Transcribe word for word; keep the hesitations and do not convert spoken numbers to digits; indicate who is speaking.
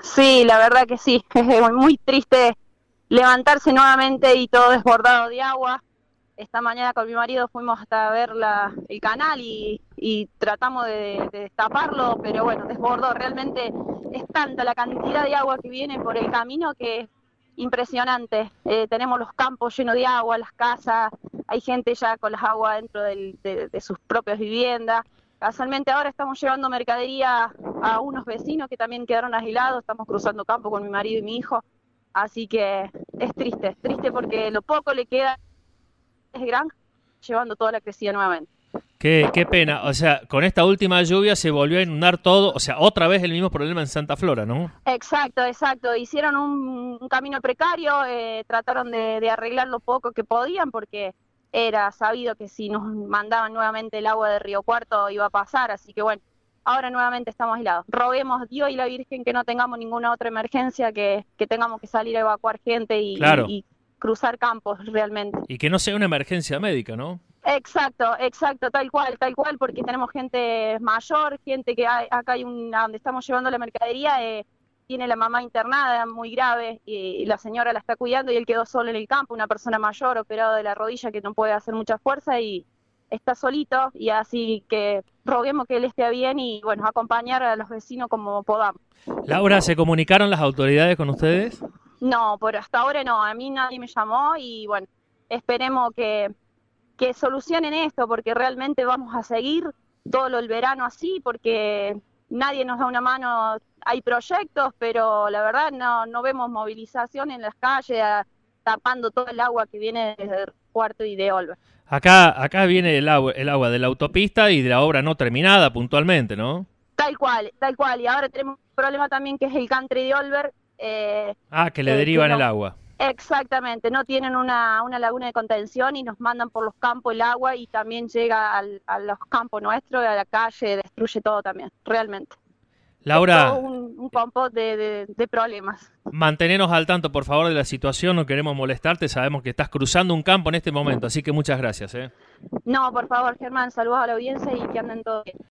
Speaker 1: Sí, la verdad que sí, es muy triste levantarse nuevamente y todo desbordado de agua. Esta mañana con mi marido fuimos hasta ver la, el canal y, y tratamos de, de destaparlo, pero bueno, desbordó. Realmente es tanta la cantidad de agua que viene por el camino que es impresionante. Eh, tenemos los campos llenos de agua, las casas, hay gente ya con las aguas dentro del, de, de sus propias viviendas. Casualmente ahora estamos llevando mercadería a unos vecinos que también quedaron aislados, estamos cruzando campo con mi marido y mi hijo, así que es triste, es triste porque lo poco le queda es gran, llevando toda la crecida nuevamente.
Speaker 2: Qué, qué pena, o sea, con esta última lluvia se volvió a inundar todo, o sea, otra vez el mismo problema en Santa Flora, ¿no?
Speaker 1: Exacto, exacto, hicieron un, un camino precario, eh, trataron de, de arreglar lo poco que podían porque era sabido que si nos mandaban nuevamente el agua de Río Cuarto iba a pasar, así que bueno, ahora nuevamente estamos aislados. Roguemos a Dios y la Virgen que no tengamos ninguna otra emergencia, que, que tengamos que salir a evacuar gente y,
Speaker 2: Claro.
Speaker 1: y, y cruzar campos realmente.
Speaker 2: Y que no sea una emergencia médica, ¿no?
Speaker 1: Exacto, exacto, tal cual, tal cual, porque tenemos gente mayor, gente que hay, acá hay una, donde estamos llevando la mercadería, eh, tiene la mamá internada muy grave y la señora la está cuidando y él quedó solo en el campo, una persona mayor operado de la rodilla que no puede hacer mucha fuerza y está solito y así que roguemos que él esté bien y bueno, acompañar a los vecinos como podamos.
Speaker 2: Laura, ¿se comunicaron las autoridades con ustedes?
Speaker 1: No, por hasta ahora no, a mí nadie me llamó y bueno, esperemos que que solucionen esto, porque realmente vamos a seguir todo el verano así, porque nadie nos da una mano, hay proyectos, pero la verdad no, no vemos movilización en las calles, a, tapando todo el agua que viene desde el Cuarto y de Olver.
Speaker 2: Acá, acá viene el agua, el agua de la autopista y de la obra no terminada puntualmente, ¿no?
Speaker 1: Tal cual, tal cual, y ahora tenemos un problema también que es el country de Olver. Eh,
Speaker 2: Ah, que le
Speaker 1: eh, que
Speaker 2: derivan
Speaker 1: no,
Speaker 2: el agua.
Speaker 1: Exactamente, no tienen una, una laguna de contención y nos mandan por los campos el agua y también llega al, a los campos nuestros, a la calle, destruye todo también, realmente. Es todo
Speaker 2: Laura,
Speaker 1: un, un compost de, de, de problemas.
Speaker 2: mantenernos al tanto, por favor, de la situación, no queremos molestarte, sabemos que estás cruzando un campo en este momento, así que muchas gracias, ¿eh?
Speaker 1: No, por favor, Germán, saludos a la audiencia y que anden todos bien.